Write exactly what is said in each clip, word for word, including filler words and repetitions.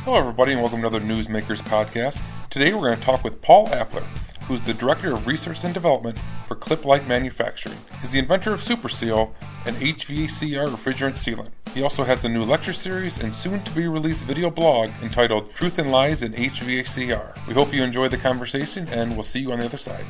Hello, everybody, and welcome to another Newsmakers podcast. Today, we're going to talk with Paul Appler, who is the Director of Research and Development for Clip Light Manufacturing. He's the inventor of Super Seal, an H V A C R refrigerant sealant. He also has a new lecture series and soon-to-be-released video blog entitled Truth and Lies in H V A C R. We hope you enjoy the conversation, and we'll see you on the other side.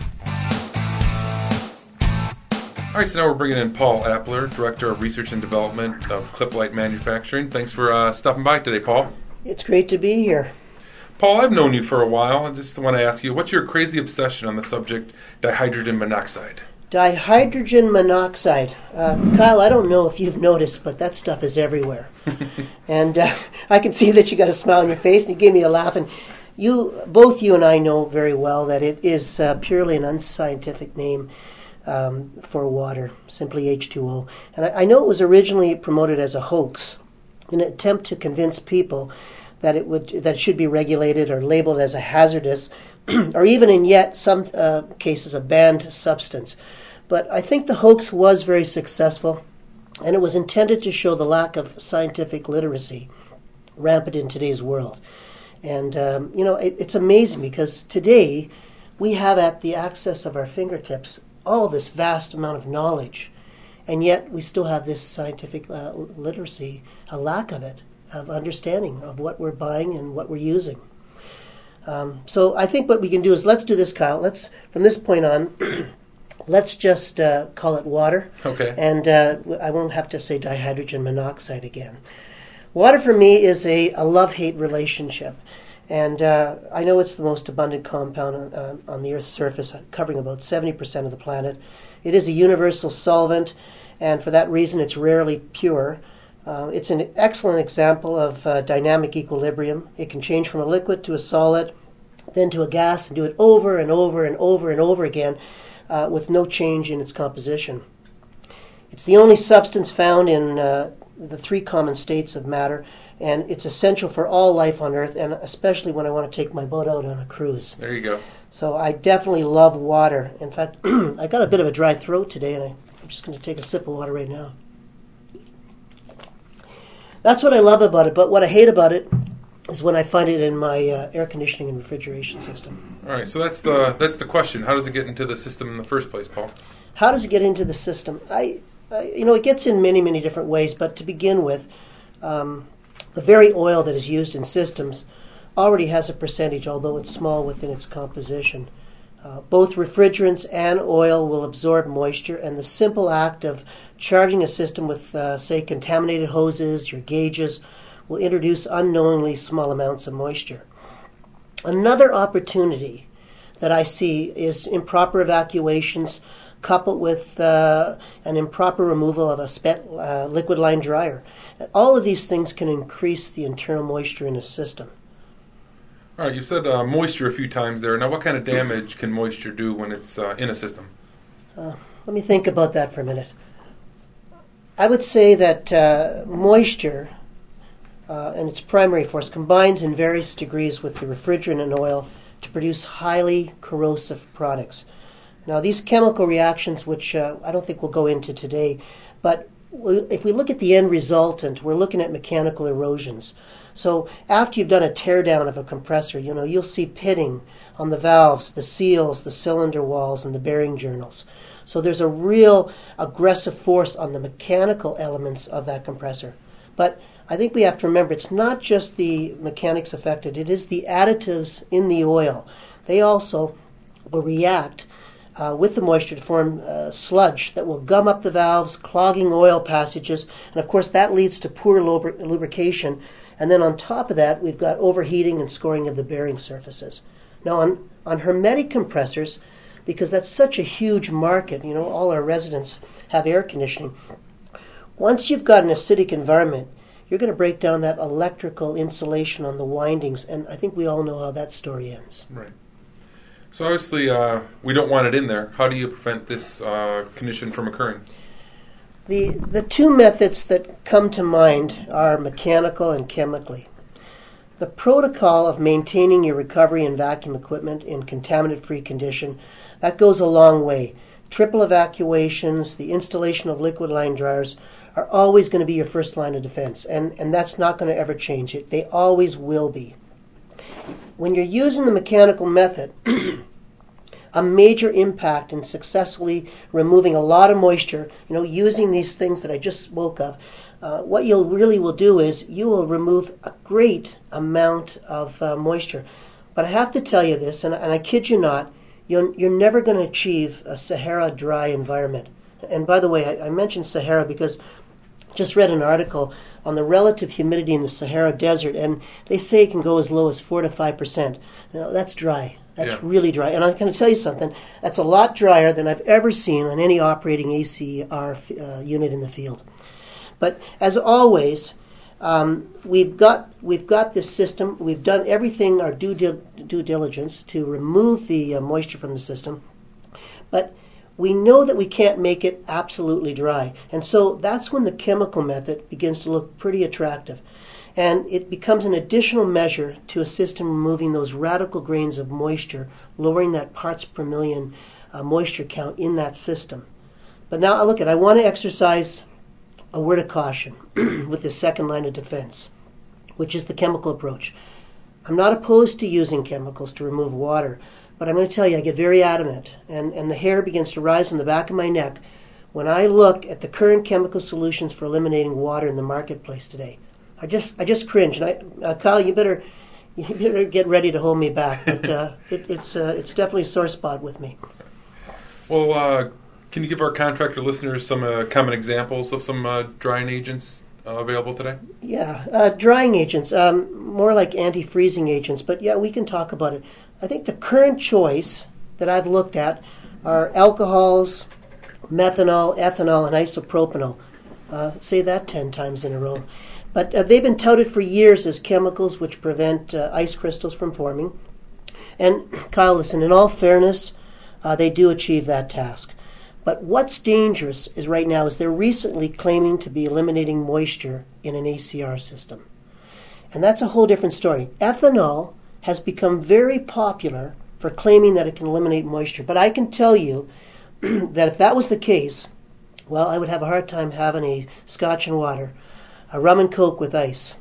All right, so now we're bringing in Paul Appler, Director of Research and Development of Clip Light Manufacturing. Thanks for uh, stopping by today, Paul. It's great to be here. Paul, I've known you for a while. I just want to ask you, what's your crazy obsession on the subject dihydrogen monoxide? Dihydrogen monoxide. Uh, Kyle, I don't know if you've noticed, but that stuff is everywhere. and uh, I can see that you got a smile on your face, and you gave me a laugh. And you, both you and I know very well that it is uh, purely an unscientific name um, for water, simply H two O. And I, I know it was originally promoted as a hoax, in an attempt to convince people that it would that it should be regulated or labeled as a hazardous, or even in yet some uh, cases a banned substance. But I think the hoax was very successful, and it was intended to show the lack of scientific literacy rampant in today's world. And um, you know, it, it's amazing because today we have at the access of our fingertips all this vast amount of knowledge, and yet we still have this scientific uh, literacy, a lack of it, of understanding of what we're buying and what we're using. Um, so I think what we can do is, let's do this, Kyle. Let's, from this point on, let's just uh, call it water. Okay. And uh, I won't have to say dihydrogen monoxide again. Water for me is a, a love-hate relationship. And uh, I know it's the most abundant compound on, on, on the Earth's surface, covering about seventy percent of the planet. It is a universal solvent, and for that reason it's rarely pure. Uh, it's an excellent example of uh, dynamic equilibrium. It can change from a liquid to a solid, then to a gas, and do it over and over and over and over again uh, with no change in its composition. It's the only substance found in uh, the three common states of matter, and it's essential for all life on Earth, and especially when I want to take my boat out on a cruise. There you go. So I definitely love water. In fact, I got a bit of a dry throat today, and I, I'm just going to take a sip of water right now. That's what I love about it, but what I hate about it is when I find it in my uh, air conditioning and refrigeration system. All right, so that's the that's the question. How does it get into the system in the first place, Paul? How does it get into the system? I, I you know, it gets in many, many different ways, but to begin with, um, the very oil that is used in systems already has a percentage, although it's small within its composition. Uh, both refrigerants and oil will absorb moisture, and the simple act of charging a system with, uh, say, contaminated hoses or gauges will introduce unknowingly small amounts of moisture. Another opportunity that I see is improper evacuations coupled with uh, an improper removal of a spent uh, liquid line dryer. All of these things can increase the internal moisture in a system. All right, you've said uh, moisture a few times there. Now, what kind of damage can moisture do when it's uh, in a system? Uh, let me think about that for a minute. I would say that uh, moisture uh, and its primary force combines in various degrees with the refrigerant and oil to produce highly corrosive products. Now, these chemical reactions, which uh, I don't think we'll go into today, but if we look at the end resultant, we're looking at mechanical erosions. So after you've done a teardown of a compressor, you know, you'll see pitting on the valves, the seals, the cylinder walls, and the bearing journals. So there's a real aggressive force on the mechanical elements of that compressor. But I think we have to remember it's not just the mechanics affected, it is the additives in the oil. They also will react Uh, with the moisture to form uh, sludge that will gum up the valves, clogging oil passages, and of course that leads to poor lubri- lubrication. And then on top of that, we've got overheating and scoring of the bearing surfaces. Now on, on hermetic compressors, because that's such a huge market, you know, all our residents have air conditioning. Once you've got an acidic environment, you're going to break down that electrical insulation on the windings, and I think we all know how that story ends. Right. So obviously, uh, we don't want it in there. How do you prevent this uh, condition from occurring? The the two methods that come to mind are mechanical and chemically. The protocol of maintaining your recovery and vacuum equipment in contaminant-free condition, that goes a long way. Triple evacuations, the installation of liquid line dryers are always going to be your first line of defense, and, and that's not going to ever change it. They always will be. When you're using the mechanical method, a major impact in successfully removing a lot of moisture, you know, using these things that I just spoke of, uh, what you'll really will do is you will remove a great amount of uh, moisture. But I have to tell you this, and, and I kid you not, you're, you're never going to achieve a Sahara dry environment. And by the way, I, I mentioned Sahara because I just read an article on the relative humidity in the Sahara Desert, and they say it can go as low as four to five percent. Now, that's dry. That's yeah. really dry. And I'm going to tell you something, that's a lot drier than I've ever seen on any operating A C R uh, unit in the field. But as always, um, we've got we've got this system. We've done everything, our due, dil- due diligence, to remove the uh, moisture from the system. But we know that we can't make it absolutely dry. And so that's when the chemical method begins to look pretty attractive. And it becomes an additional measure to assist in removing those radical grains of moisture, lowering that parts per million uh, moisture count in that system. But now, look at, I want to exercise a word of caution with the second line of defense, which is the chemical approach. I'm not opposed to using chemicals to remove water, but I'm going to tell you, I get very adamant, and, and the hair begins to rise on the back of my neck when I look at the current chemical solutions for eliminating water in the marketplace today. I just I just cringe, and I, uh, Kyle, you better you better get ready to hold me back. But uh, it, it's uh, it's definitely a sore spot with me. Well, uh, can you give our contractor listeners some uh, common examples of some uh, drying agents uh, available today? Yeah, uh, drying agents, um, more like anti-freezing agents. But yeah, we can talk about it. I think the current choice that I've looked at are alcohols, methanol, ethanol, and isopropanol. Uh, say that ten times in a row. But uh, they've been touted for years as chemicals which prevent uh, ice crystals from forming. And Kyle, listen, in all fairness, uh, they do achieve that task. But what's dangerous is right now is they're recently claiming to be eliminating moisture in an A C R system. And that's a whole different story. Ethanol has become very popular for claiming that it can eliminate moisture. But I can tell you that if that was the case, well, I would have a hard time having a scotch and water, a rum and coke with ice.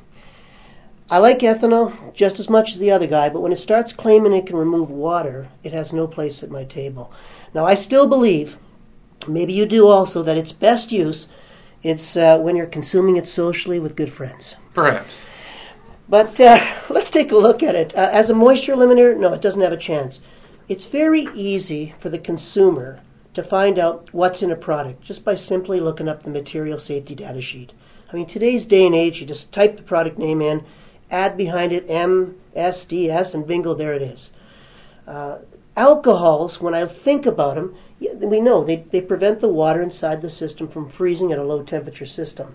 I like ethanol just as much as the other guy, but when it starts claiming it can remove water, it has no place at my table. Now, I still believe, maybe you do also, that its best use, it's uh, when you're consuming it socially with good friends. Perhaps. But uh, let's take a look at it. Uh, as a moisture eliminator, no, it doesn't have a chance. It's very easy for the consumer to find out what's in a product just by simply looking up the material safety data sheet. I mean, today's day and age, you just type the product name in, add behind it M, S, D, S, and bingo, there it is. Uh, alcohols, when I think about them, we know they, they prevent the water inside the system from freezing at a low temperature system.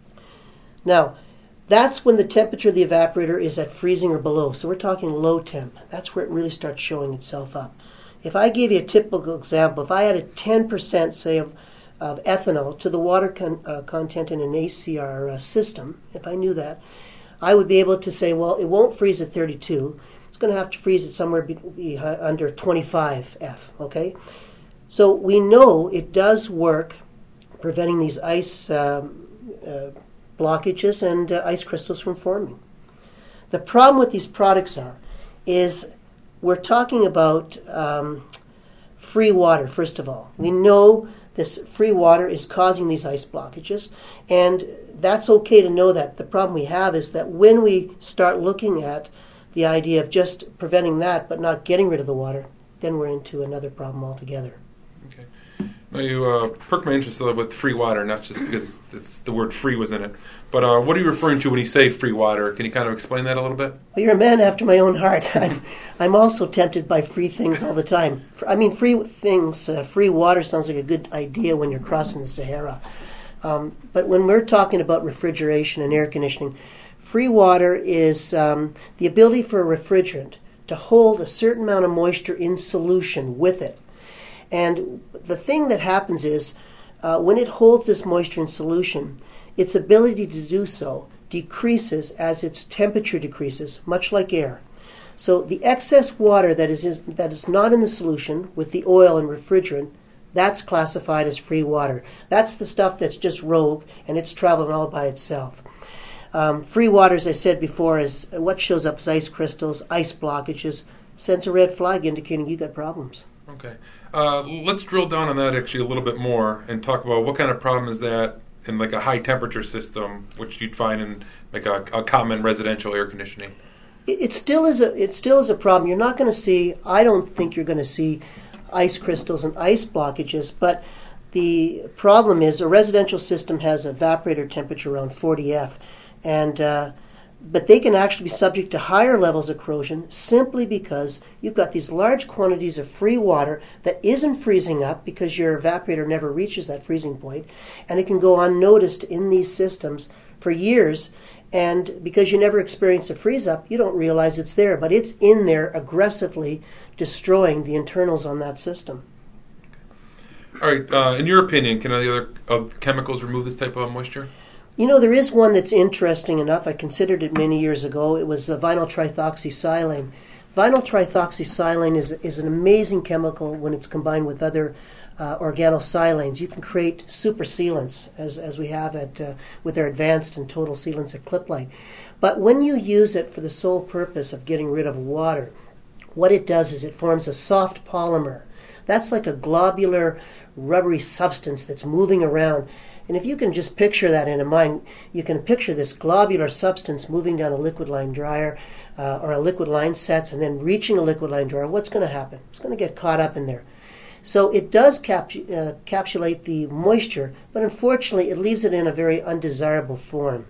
Now, that's when the temperature of the evaporator is at freezing or below. So we're talking low temp. That's where it really starts showing itself up. If I gave you a typical example, if I added ten percent, say, of, of ethanol to the water con, uh, content in an A C R uh, system, if I knew that, I would be able to say, well, it won't freeze at thirty-two. It's going to have to freeze it somewhere be, be, uh, under twenty-five F, okay? So we know it does work preventing these ice um, uh, blockages and uh, ice crystals from forming. The problem with these products are, is we're talking about um, free water, first of all. We know this free water is causing these ice blockages, and that's okay to know that. The problem we have is that when we start looking at the idea of just preventing that but not getting rid of the water, then we're into another problem altogether. Okay. Now you uh, perked my interest with free water, not just because it's, the word free was in it, but uh, what are you referring to when you say free water? Can you kind of explain that a little bit? Well, you're a man after my own heart. I'm, I'm also tempted by free things all the time. I mean, free things, uh, free water sounds like a good idea when you're crossing the Sahara. Um, but when we're talking about refrigeration and air conditioning, free water is um, the ability for a refrigerant to hold a certain amount of moisture in solution with it. And the thing that happens is, uh, when it holds this moisture in solution, its ability to do so decreases as its temperature decreases, much like air. So the excess water that is in, that is not in the solution with the oil and refrigerant That's classified as free water. That's the stuff that's just rogue, and it's traveling all by itself. Um, free water, as I said before, is what shows up as ice crystals, ice blockages, sends a red flag indicating you got problems. Okay. Uh, let's drill down on that actually a little bit more and talk about what kind of problem is that in like a high temperature system, which you'd find in like a, a common residential air conditioning. It, it still is a it still is a problem. You're not going to see. I don't think you're going to see ice crystals and ice blockages, but the problem is a residential system has evaporator temperature around forty F, and uh, but they can actually be subject to higher levels of corrosion simply because you've got these large quantities of free water that isn't freezing up because your evaporator never reaches that freezing point, and it can go unnoticed in these systems for years. And because you never experience a freeze up, you don't realize it's there, but it's in there aggressively destroying the internals on that system. All right. Uh, in your opinion, can any other uh, chemicals remove this type of moisture? You know, there is one that's interesting enough. I considered it many years ago. It was uh, vinyl trithoxysilane. Vinyl trithoxysilane is, is an amazing chemical when it's combined with other uh, organosilanes. You can create super sealants, as, as we have at uh, with our advanced and total sealants at Klipp-Lite. But when you use it for the sole purpose of getting rid of water, what it does is it forms a soft polymer. That's like a globular, rubbery substance that's moving around. And if you can just picture that in a mind, you can picture this globular substance moving down a liquid line dryer uh, or a liquid line sets and then reaching a liquid line dryer. What's going to happen? It's going to get caught up in there. So it does cap- uh, encapsulate the moisture, but unfortunately it leaves it in a very undesirable form.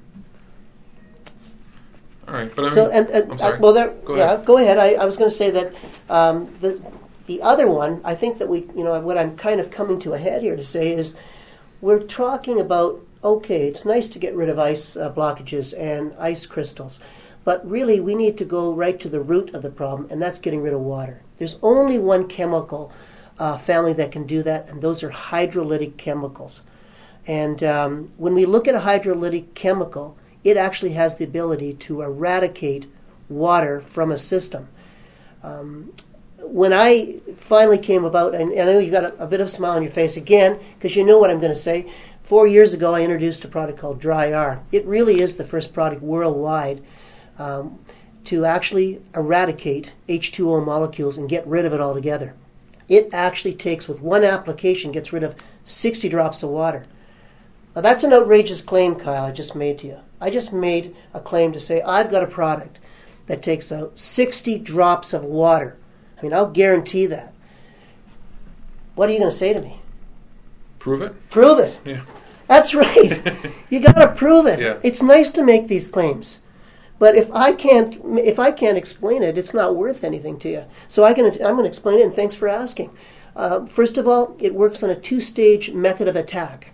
All right, but I mean, so, and, and, I'm sorry. Uh, well, there, go yeah, ahead. go ahead. I, I was going to say that um, the the other one, I think that we, you know, what I'm kind of coming to a head here to say is, we're talking about, okay, it's nice to get rid of ice uh, blockages and ice crystals, but really we need to go right to the root of the problem, and that's getting rid of water. There's only one chemical uh, family that can do that, and those are hydrolytic chemicals. And um, when we look at a hydrolytic chemical, it actually has the ability to eradicate water from a system. Um, When I finally came about, and, and I know you got a, a bit of a smile on your face again, because you know what I'm going to say. Four years ago, I introduced a product called Dry R. It really is the first product worldwide um, to actually eradicate H two O molecules and get rid of it altogether. It actually takes, with one application, gets rid of sixty drops of water. Now, that's an outrageous claim, Kyle, I just made to you. I just made a claim to say I've got a product that takes out sixty drops of water. I mean, I'll guarantee that. What are you going to say to me? Prove it? Prove it. Yeah. That's right. You got to prove it. Yeah. It's nice to make these claims, but if I can't, if I can't explain it, it's not worth anything to you. So I can, I'm going to explain it, and thanks for asking. Uh, first of all, it works on a two-stage method of attack.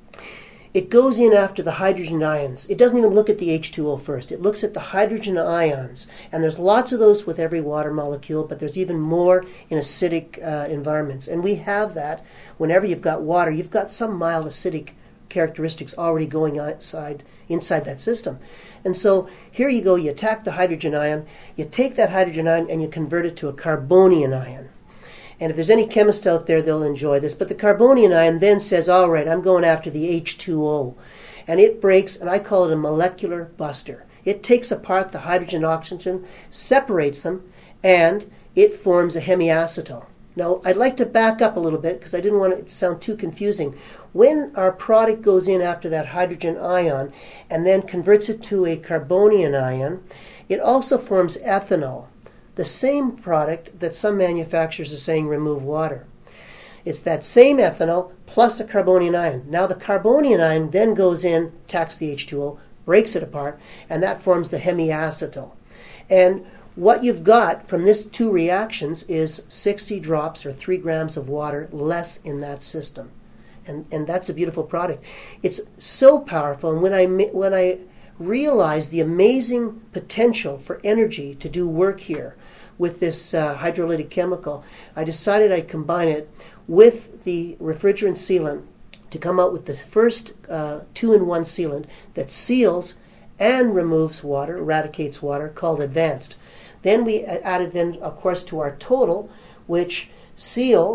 It goes in after the hydrogen ions. It doesn't even look at the H two O first. It looks at the hydrogen ions. And there's lots of those with every water molecule, but there's even more in acidic uh, environments. And we have that whenever you've got water. You've got some mild acidic characteristics already going outside, inside that system. And so here you go. You attack the hydrogen ion. You take that hydrogen ion and you convert it to a carbonium ion. And if there's any chemist out there, they'll enjoy this. But the carbonium ion then says, all right, I'm going after the H two O. And it breaks, and I call it a molecular buster. It takes apart the hydrogen oxygen, separates them, and it forms a hemiacetal. Now, I'd like to back up a little bit because I didn't want it to sound too confusing. When our product goes in after that hydrogen ion and then converts it to a carbonium ion, it also forms ethanol. The same product that some manufacturers are saying remove water. It's that same ethanol plus a carbonium ion. Now the carbonium ion then goes in, attacks the H two O, breaks it apart, and that forms the hemiacetal. And what you've got from these two reactions is sixty drops or three grams of water less in that system. And, and that's a beautiful product. It's so powerful, and when I, when I realized the amazing potential for energy to do work here with this uh, hydrolytic chemical, I decided I'd combine it with the refrigerant sealant to come out with the first uh, two-in-one sealant that seals and removes water, eradicates water, called Advanced. Then we added then, of course, to our total, which seals,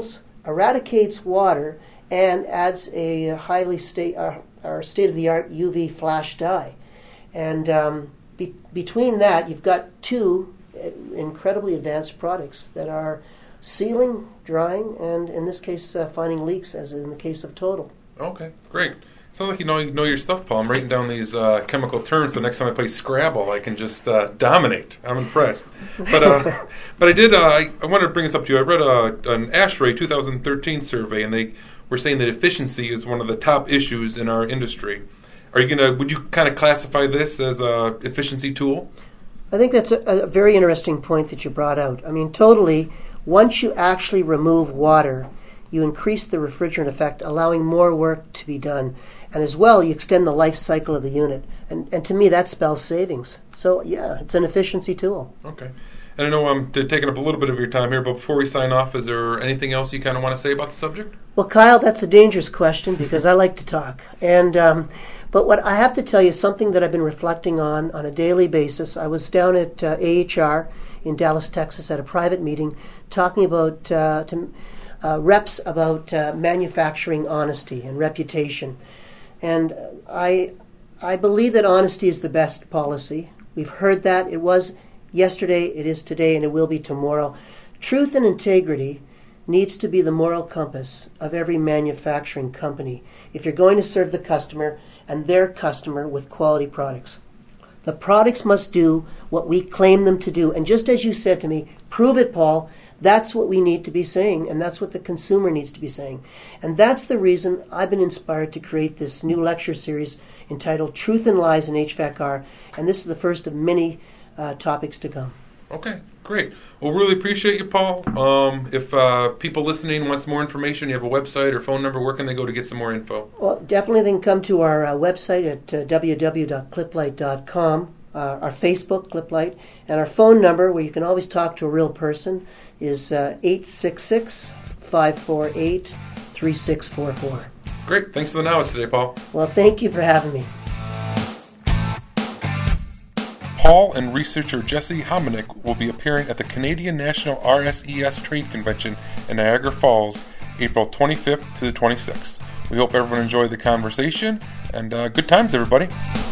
eradicates water and adds a highly state, uh, our state-of-the-art U V flash dye. And um, be- between that, you've got two incredibly advanced products that are sealing, drying, and in this case, uh, finding leaks, as in the case of Total. Okay, great. Sounds like you know you know your stuff, Paul. I'm writing down these uh, chemical terms, so next time I play Scrabble, I can just uh, dominate. I'm impressed. But uh, but I did. Uh, I, I wanted to bring this up to you. I read a, an ASHRAE two thousand thirteen survey, and they were saying that efficiency is one of the top issues in our industry. Are you gonna? Would you kind of classify this as a efficiency tool? I think that's a, a very interesting point that you brought out. I mean, totally. Once you actually remove water, you increase the refrigerant effect, allowing more work to be done. And as well, you extend the life cycle of the unit. And, and to me, that spells savings. So, yeah, it's an efficiency tool. Okay. And I know I'm taking up a little bit of your time here, but before we sign off, is there anything else you kind of want to say about the subject? Well, Kyle, that's a dangerous question because I like to talk. And um, but what I have to tell you, something that I've been reflecting on on a daily basis. I was down at uh, A H R in Dallas, Texas, at a private meeting talking about uh, to, uh, reps about uh, manufacturing honesty and reputation. And I, I believe that honesty is the best policy. We've heard that. It was yesterday, it is today, and it will be tomorrow. Truth and integrity needs to be the moral compass of every manufacturing company if you're going to serve the customer and their customer with quality products. The products must do what we claim them to do. And just as you said to me, prove it, Paul, that's what we need to be saying, and that's what the consumer needs to be saying. And that's the reason I've been inspired to create this new lecture series entitled Truth and Lies in H V A C R, and this is the first of many uh, topics to come. Okay, great. Well, really appreciate you, Paul. Um, if uh, people listening wants more information, you have a website or phone number, where can they go to get some more info? Well, definitely they can come to our uh, website at uh, w w w dot clip light dot com, uh, our Facebook, ClipLight, and our phone number, where you can always talk to a real person, is uh, eight six six, five four eight, three six four four. Great. Thanks for the knowledge today, Paul. Well, thank you for having me. Paul and researcher Jesse Hominick will be appearing at the Canadian National R S E S Trade Convention in Niagara Falls, April twenty-fifth to the twenty-sixth. We hope everyone enjoyed the conversation, and uh, good times, everybody.